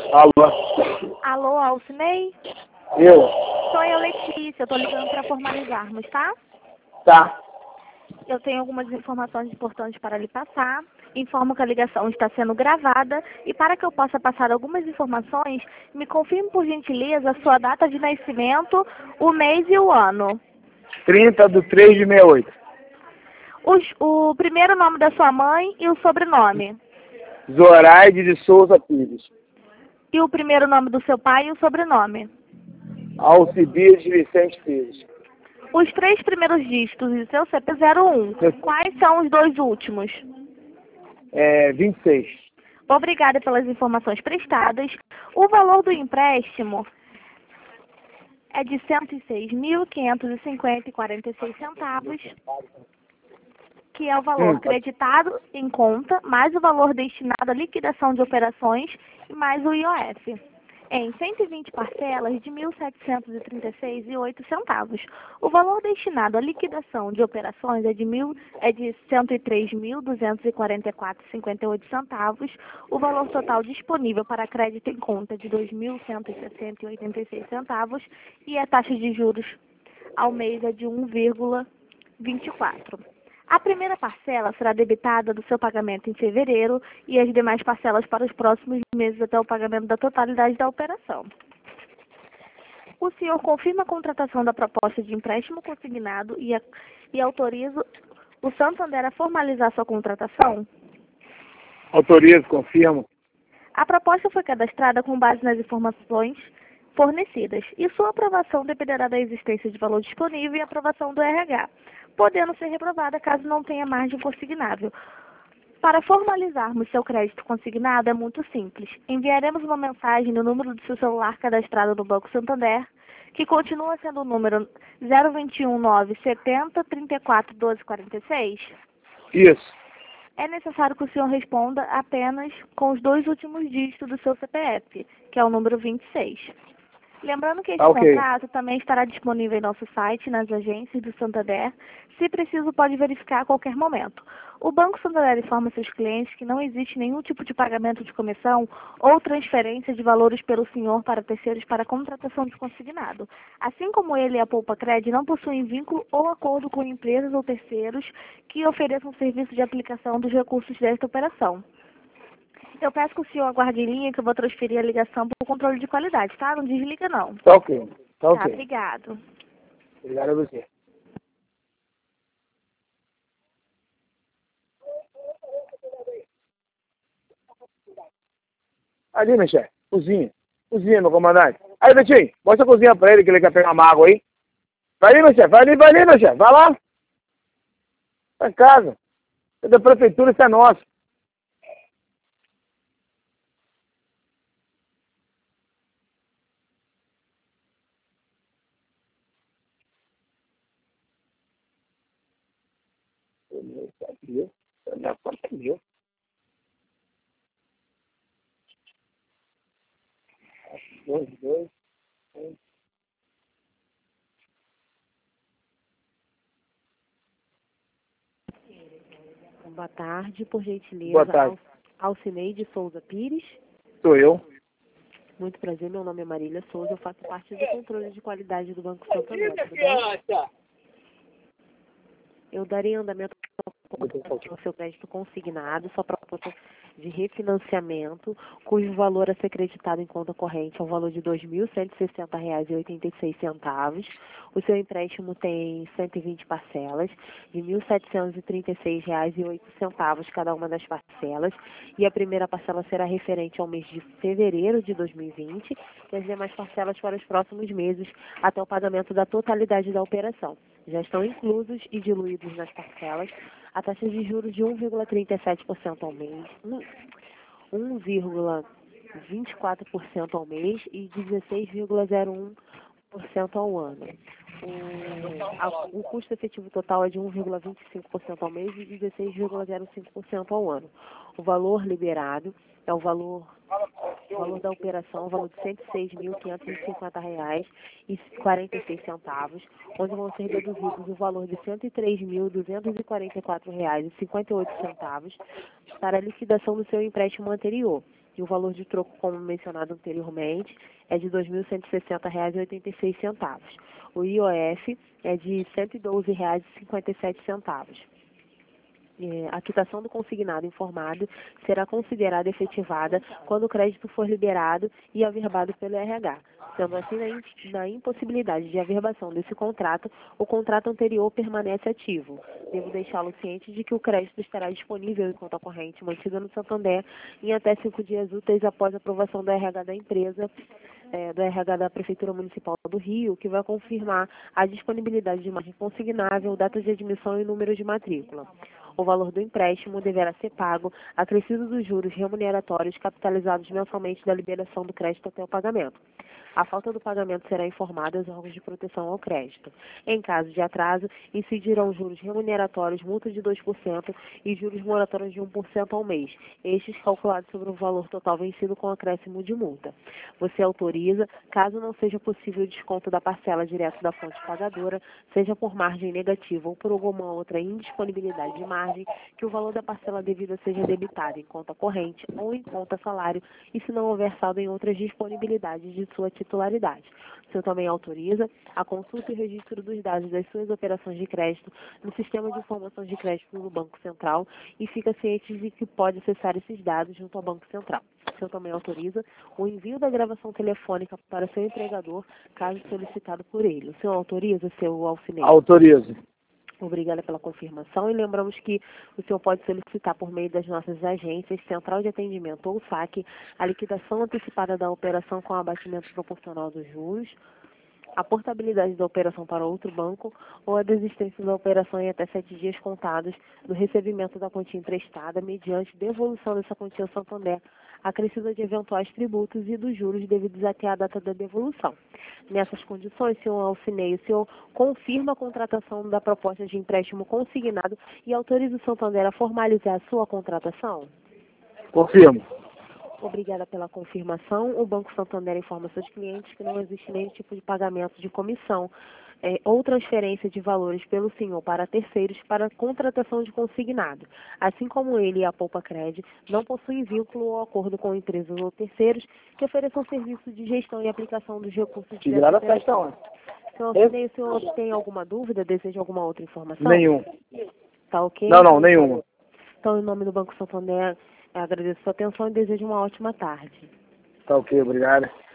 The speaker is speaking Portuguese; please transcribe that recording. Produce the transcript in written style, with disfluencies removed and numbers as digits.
Alô? Alô, Alcinei? Eu? Sou eu, Letícia. Eu tô ligando para formalizarmos, tá? Tá. Eu tenho algumas informações importantes para lhe passar. Informo que a ligação está sendo gravada e para que eu possa passar algumas informações, me confirme por gentileza a sua data de nascimento, o mês e o ano. 30/3/68. O primeiro nome da sua mãe e o sobrenome. Zoraide de Souza Pires. E o primeiro nome do seu pai e o sobrenome. Alcibiades Vicente Pires. Os 3 primeiros dígitos do seu CP01. Quais são os 2 últimos? 26. Obrigada pelas informações prestadas. O valor do empréstimo é de R$ 106.550,46, que é o valor creditado em conta, mais o valor destinado à liquidação de operações e mais o IOF, em 120 parcelas de R$ 1.736,08. O valor destinado à liquidação de operações é de R$ 103.244,58. O valor total disponível para crédito em conta é de R$ 2.160,86 e a taxa de juros ao mês é de 1,24. A primeira parcela será debitada do seu pagamento em fevereiro e as demais parcelas para os próximos meses até o pagamento da totalidade da operação. O senhor confirma a contratação da proposta de empréstimo consignado e autoriza o Santander a formalizar sua contratação? Autorizo, confirmo. A proposta foi cadastrada com base nas informações fornecidas e sua aprovação dependerá da existência de valor disponível e aprovação do RH, podendo ser reprovada caso não tenha margem consignável. Para formalizarmos seu crédito consignado é muito simples. Enviaremos uma mensagem no número do seu celular cadastrado no Banco Santander, que continua sendo o número 021 970 34 12 46. Isso. É necessário que o senhor responda apenas com os 2 últimos dígitos do seu CPF, que é o número 26. Lembrando que esse contrato também estará disponível em nosso site, nas agências do Santander. Se preciso, pode verificar a qualquer momento. O Banco Santander informa seus clientes que não existe nenhum tipo de pagamento de comissão ou transferência de valores pelo senhor para terceiros para contratação de consignado. Assim como ele e a Poupa Cred não possuem vínculo ou acordo com empresas ou terceiros que ofereçam serviço de aplicação dos recursos desta operação. Eu peço que o senhor aguarde em linha que eu vou transferir a ligação para o controle de qualidade, tá? Não desliga, não. Tá ok. Tá ok. Obrigado. Obrigado a você. Ali, meu chefe. Cozinha. Cozinha, meu comandante. Aí, Betinho, mostra a cozinha pra ele que ele quer pegar uma água aí. Vai ali, meu chefe. Vai ali, meu chefe. Vai lá. Vai em casa. É da prefeitura, isso é nosso. Minha conta é meu. Dois. Boa tarde, por gentileza. Boa tarde. Alcinei de Souza Pires. Sou eu. Muito prazer, meu nome é Marília Souza, eu faço parte do controle de qualidade do Banco Santander, tudo bem? Eu darei andamento ao seu crédito consignado, sua proposta de refinanciamento, cujo valor a ser creditado em conta corrente é o valor de R$ 2.160,86. O seu empréstimo tem 120 parcelas de R$ 1.736,08 cada uma das parcelas, e a primeira parcela será referente ao mês de fevereiro de 2020 e as demais parcelas para os próximos meses até o pagamento da totalidade da operação. Já estão inclusos e diluídos nas parcelas a taxa de juros de 1,37% ao mês, 1,24% ao mês e 16,01% ao ano. O custo efetivo total é de 1,25% ao mês e 16,05% ao ano. O valor liberado é o valor da operação, o valor de R$ 106.550,46, onde vão ser deduzidos o valor de R$ 103.244,58 para a liquidação do seu empréstimo anterior, E o valor de troco, como mencionado anteriormente, é de R$ 2.160,86. O IOF é de R$ 112,57. A quitação do consignado informado será considerada efetivada quando o crédito for liberado e averbado pelo RH. Sendo assim, na impossibilidade de averbação desse contrato, o contrato anterior permanece ativo. Devo deixá-lo ciente de que o crédito estará disponível em conta corrente mantida no Santander em até 5 dias úteis após a aprovação do RH da empresa, do RH da Prefeitura Municipal do Rio, que vai confirmar a disponibilidade de margem consignável, data de admissão e número de matrícula. O valor do empréstimo deverá ser pago, acrescido dos juros remuneratórios capitalizados mensalmente da liberação do crédito até o pagamento. A falta do pagamento será informada aos órgãos de proteção ao crédito. Em caso de atraso, incidirão juros remuneratórios, multa de 2% e juros moratórios de 1% ao mês, estes calculados sobre o valor total vencido com acréscimo de multa. Você autoriza, caso não seja possível o desconto da parcela direto da fonte pagadora, seja por margem negativa ou por alguma outra indisponibilidade de margem, que o valor da parcela devida seja debitado em conta corrente ou em conta salário e se não houver saldo em outras disponibilidades de sua titularidade. O senhor também autoriza a consulta e registro dos dados das suas operações de crédito no Sistema de Informações de Crédito do Banco Central e fica ciente de que pode acessar esses dados junto ao Banco Central. O senhor também autoriza o envio da gravação telefônica para seu empregador, caso solicitado por ele. O senhor autoriza, seu Alcinei? Autorizo. Obrigada pela confirmação e lembramos que o senhor pode solicitar por meio das nossas agências, Central de Atendimento ou SAC, a liquidação antecipada da operação com abatimento proporcional dos juros, a portabilidade da operação para outro banco ou a desistência da operação em até 7 dias contados do recebimento da quantia emprestada mediante devolução dessa quantia ao Santander, acrescida de eventuais tributos e dos juros devidos até a data da devolução. Nessas condições, senhor Alcinei, o senhor confirma a contratação da proposta de empréstimo consignado e autoriza o Santander a formalizar a sua contratação? Confirmo. Obrigada pela confirmação. O Banco Santander informa seus clientes que não existe nenhum tipo de pagamento de comissão ou transferência de valores pelo senhor para terceiros para contratação de consignado. Assim como ele e a Poupa Cred não possuem vínculo ou acordo com empresas ou terceiros que ofereçam serviço de gestão e aplicação dos recursos de Tirar a festa onde? Senhor, o senhor tem alguma dúvida? Deseja alguma outra informação? Nenhum. Tá ok? Não, nenhuma. Então, em nome do Banco Santander, agradeço a sua atenção e desejo uma ótima tarde. Tá ok, obrigado.